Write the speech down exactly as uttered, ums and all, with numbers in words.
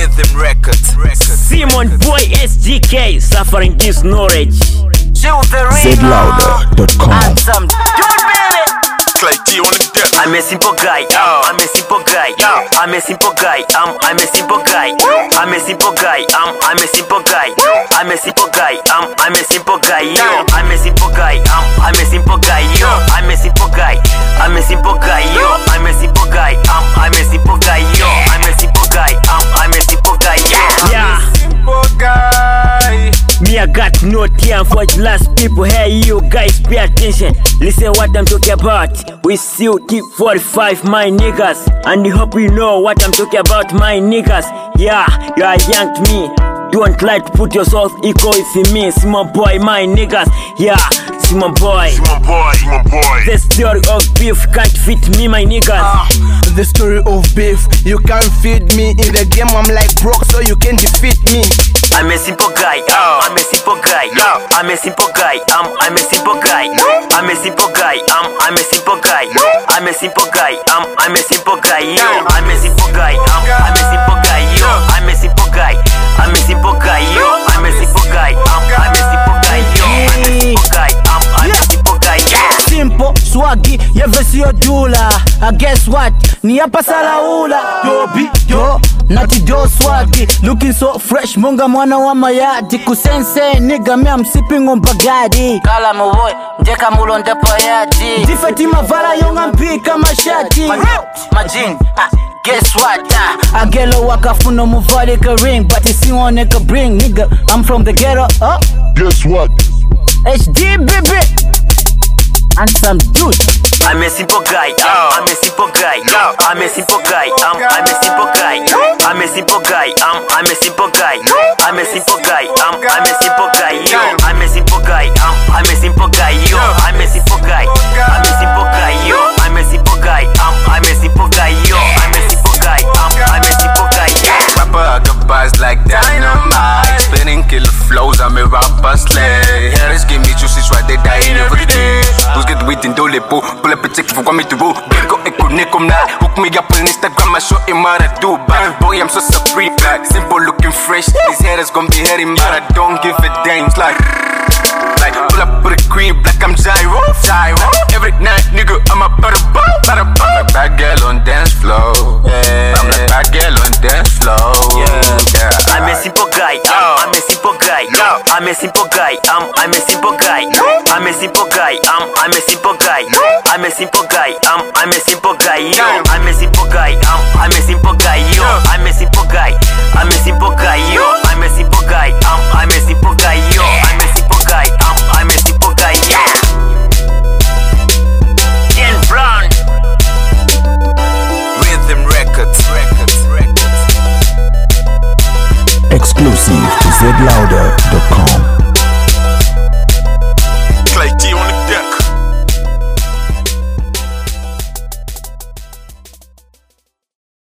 Rhythm Records. Simon Boy S G K, suffering this knowledge. Z Louder dot com. I'm a simple guy, I'm a simple guy, I'm a simple guy, I'm I'm a simple guy, I'm a simple guy, I'm I'm a simple guy, I'm a simple guy, I'm I'm a simple guy, yo, I'm a simple guy, I'm I'm a simple guy, yo, I'm a simple guy, I'm a simple guy, yo, I'm a simple guy, I'm I'm a simple guy, yo, I'm a simple guy, I'm I'm a simple guy, yeah, Simple guy. me I got no time for the last people. Hey you guys, pay attention, listen what I'm talking about. We still keep forty-five, my niggas, and I hope you know what I'm talking about, my niggas. Yeah, you are young to me, don't try to put yourself equal with me. Simon Boy, my niggas, yeah, Simon Boy. Simon Boy, Simon Boy. The story of beef can't fit me, my niggas. uh, The story of beef, you can't feed me. In the game I'm like Brock, so you can defeat me. I'm a simple guy, No. I'm a simple guy, No. I'm a simple guy, I'm I'm a simple guy, I'm a simple guy, I'm I'm a simple guy, I'm a simple guy, I'm I'm a simple guy, yo, I'm a simple guy, I'm I'm a simple guy, yo, I'm a simple guy, I'm a simple guy, yo, I'm a simple guy, I'm I'm a simple guy, yo, I'm a simple guy, I'm I'm a simple guy, yeah. Simple, swaggy, yevesi yo dula. I guess what? Ni hapa salaula. Yo bi, yo, nati do swaggy. Looking so fresh, munga mwana wa mayadi. Kusense, nigga me I'm sipping on bagadi. Kala muboy, ndeka mulonde poyati. Difeti mavala yonga mpika mashati. Majin, ah, guess what? Ah, Agelo wakafuno muvali ka ring. But isi one ka bring, nigga. I'm from the ghetto, oh. Guess what? H D baby. And some dude. I'm a simple guy, I'm a simple guy, I'm a simple guy, I'm I'm a simple guy, I'm a simple guy, I'm I'm a simple guy, I'm a simple guy, I'm I'm a simple guy, yo, I'm a simple guy, I'm I'm a simple guy, yo, I'm a simple guy, I'm a simple guy, yo, I'm a simple guy, I'm I'm a simple guy, yo, I'm a simple guy, I'm I'm a simple guy, yeah. Rapper, I got bars like dynamite. Spinning killer flows, I'm a rapper slay. Yeah, this give me juices right, they dying every day. Who's get with in Dole Po? Pull up a check for me to roll. Go echo Nikom na. Hook me up on Instagram, I show him how to do. But boy, I'm so supreme, like simple looking fresh. These haters gon' be hating, but I don't give a damn. It's like, like pull up with a cream, black I'm gyro, gyro. Every night, nigga, I'm a butter ball, butter ball. I'm a bad girl on dance floor. Yeah. I'm a bad girl on dance floor. Yeah. Yeah. I'm a simple guy, I'm a simple guy, I'm a simple guy, I'm I'm a simple guy, I'm a simple guy, I'm I'm a simple guy, I'm a simple guy, I'm I'm a simple guy, yo, I'm a simple guy, I'm I'm a simple guy, yo, I'm a simple guy, I'm a simple guy, yo, I'm a simple guy, I'm I'm a simple guy, yo, I'm a simple guy, I'm I'm a simple guy, yeah. Dan Brown, Rhythm Records. Records. Records. Exclusive to Z Louder dot com.